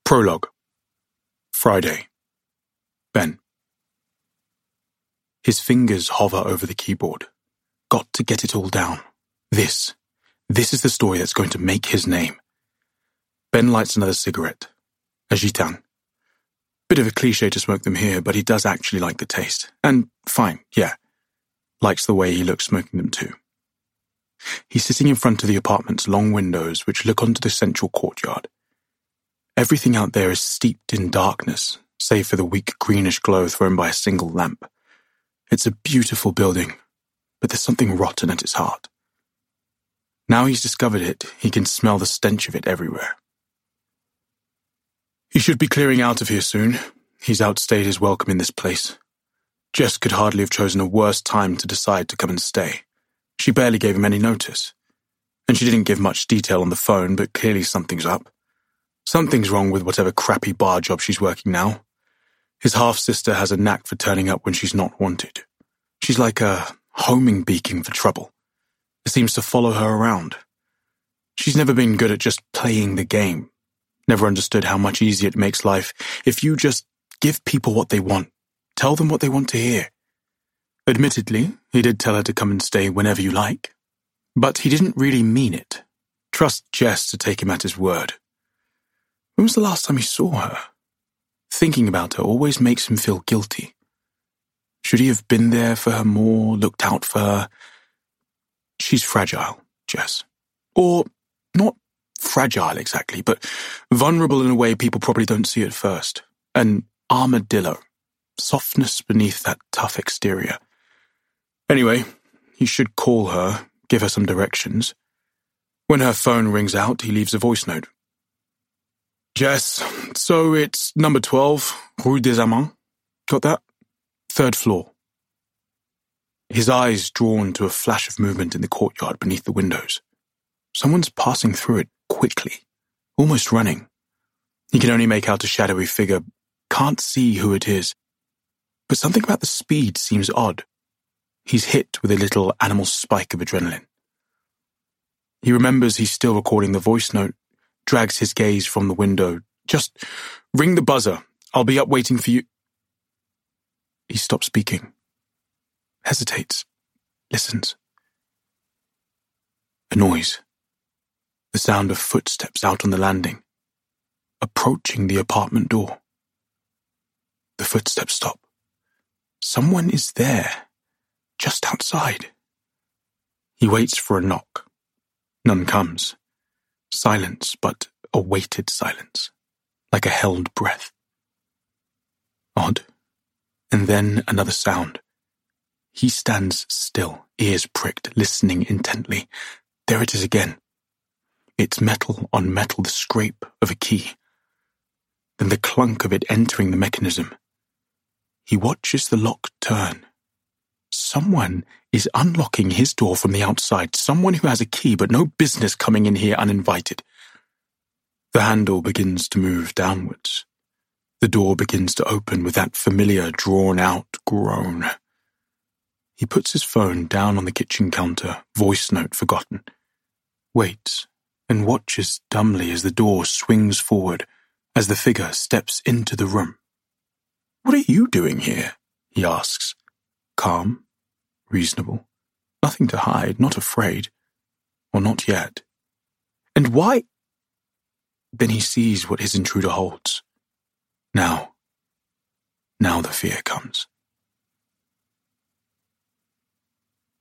Prologue. Friday. Ben. His fingers hover over the keyboard. Got to get it all down. This is the story that's going to make his name. Ben lights another cigarette. A Gitane. Bit of a cliché to smoke them here, but he does actually like the taste. And fine, yeah. Likes the way he looks smoking them too. He's sitting in front of the apartment's long windows which look onto the central courtyard. Everything out there is steeped in darkness, save for the weak greenish glow thrown by a single lamp. It's a beautiful building, but there's something rotten at its heart. Now he's discovered it, he can smell the stench of it everywhere. He should be clearing out of here soon. He's outstayed his welcome in this place. Jess could hardly have chosen a worse time to decide to come and stay. She barely gave him any notice. And she didn't give much detail on the phone, but clearly something's up. Something's wrong with whatever crappy bar job she's working now. His half-sister has a knack for turning up when she's not wanted. She's like a homing beacon for trouble. It seems to follow her around. She's never been good at just playing the game. Never understood how much easier it makes life if you just give people what they want. Tell them what they want to hear. Admittedly, he did tell her to come and stay whenever you like. But he didn't really mean it. Trust Jess to take him at his word. When was the last time he saw her? Thinking about her always makes him feel guilty. Should he have been there for her more, looked out for her? She's fragile, Jess. Or not fragile exactly, but vulnerable in a way people probably don't see at first. An armadillo. Softness beneath that tough exterior. Anyway, he should call her, give her some directions. When her phone rings out, he leaves a voice note. Jess, so it's number 12, Rue des Amants. Got that? 3rd floor. His eyes drawn to a flash of movement in the courtyard beneath the windows. Someone's passing through it quickly, almost running. He can only make out a shadowy figure, can't see who it is. But something about the speed seems odd. He's hit with a little animal spike of adrenaline. He remembers he's still recording the voice note, drags his gaze from the window. Just ring the buzzer. I'll be up waiting for you. He stops speaking. Hesitates. Listens. A noise. The sound of footsteps out on the landing. Approaching the apartment door. The footsteps stop. Someone is there. Just outside. He waits for a knock. None comes. Silence, but a weighted silence, like a held breath. Odd. And then another sound. He stands still, ears pricked, listening intently. There it is again. It's metal on metal, the scrape of a key. Then the clunk of it entering the mechanism. He watches the lock turn. Someone is unlocking his door from the outside. Someone who has a key, but no business coming in here uninvited. The handle begins to move downwards. The door begins to open with that familiar, drawn-out groan. He puts his phone down on the kitchen counter, voice note forgotten. Waits, and watches dumbly as the door swings forward, as the figure steps into the room. What are you doing here? He asks. Calm. Reasonable. Nothing to hide, not afraid. Or not yet. And why? Then he sees what his intruder holds. Now the fear comes.